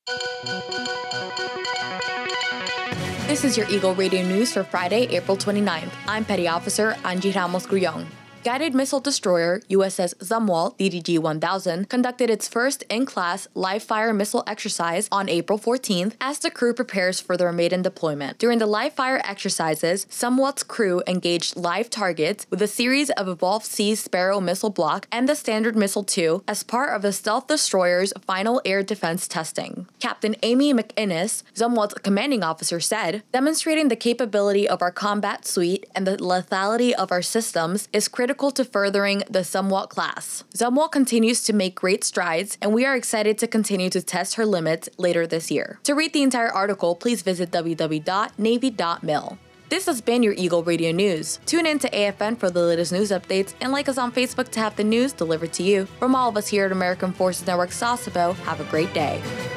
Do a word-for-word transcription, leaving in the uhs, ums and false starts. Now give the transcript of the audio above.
This is your Eagle Radio News for Friday, April twenty-ninth. I'm Petty Officer Angie Ramos-Grullón. Guided Missile Destroyer U S S Zumwalt D D G one thousand conducted its first in-class live-fire missile exercise on April fourteenth as the crew prepares for their maiden deployment. During the live-fire exercises, Zumwalt's crew engaged live targets with a series of Evolved Sea Sparrow missile block and the Standard Missile two as part of the Stealth Destroyer's final air defense testing. Captain Amy McInnes, Zumwalt's commanding officer, said, "Demonstrating the capability of our combat suite and the lethality of our systems is critical to furthering the Zumwalt class. Zumwalt continues to make great strides, and we are excited to continue to test her limits later this year." To read the entire article, please visit w w w dot navy dot mil. This has been your Eagle Radio News. Tune in to A F N for the latest news updates and like us on Facebook to have the news delivered to you. From all of us here at American Forces Network Sasebo, have a great day.